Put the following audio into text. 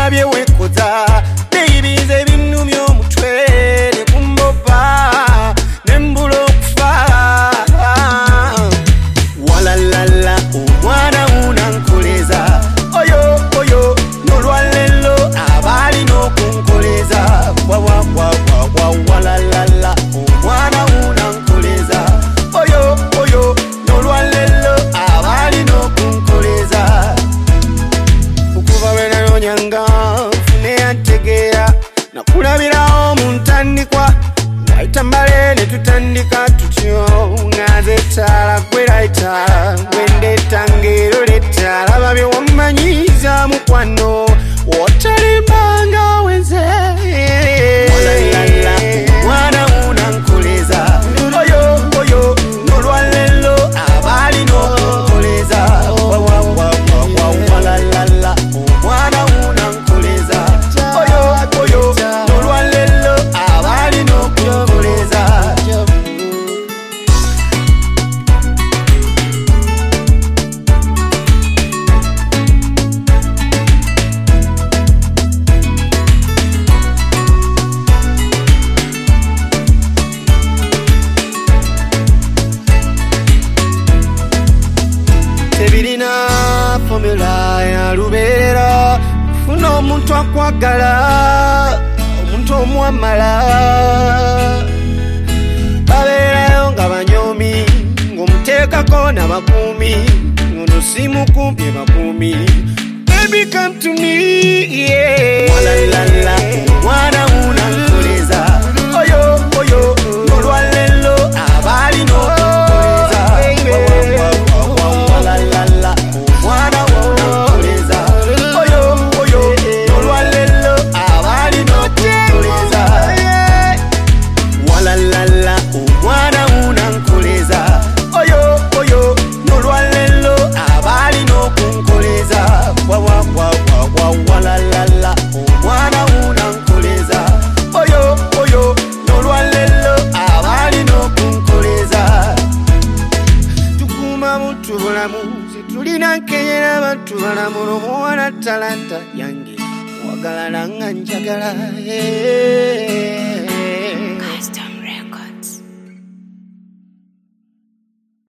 olabye wekoza nebibize binnumya omutwe ne kumbopa nembula okufa walalala omwana unankoleza oyo oyo nolwalelo abali n'okunkoleza walalala omwana unankoleza oyo oyo nolwalelo abali n'okunkoleza okuva bwe nanonyanga nfune yantegeera nakulabirawo mu ntandikwa waita mbale ne tutandika tutyo ngaze ttaala gwerayita gwendeta ngero letta laba bye wammanyiza mukwano wotalimbanga wenze walalala mwana unankoleza oyo oyo nolwalelo abali n'okunkoleza walalala omwana unankoleza oyo oyo nolwalelo abali n'okunkoleza tebirina formula ya lubeerera funa omuntu akwagala omuntu omwamala babeerayo nga banyomi ng'omuteekako n'abakuumi ono si mukumpye bakuumi baby come to me yeah walalala omwana unankoleza oyo oyo nolwalelo abali n'okunkoleza walalala omwana unankoleza oyo oyo nolwalelo abali n'okunkoleza walalala omwana unankoleza oyo oyo nolwalelo abali n'okunkoleza walalala omwana unankoleza oyo oyo nolwalelo abali n'okunkoleza tukuma muntu bulamu situlina nkenyera abantu balamu n'omuwana talanta yange wagalala nga njagala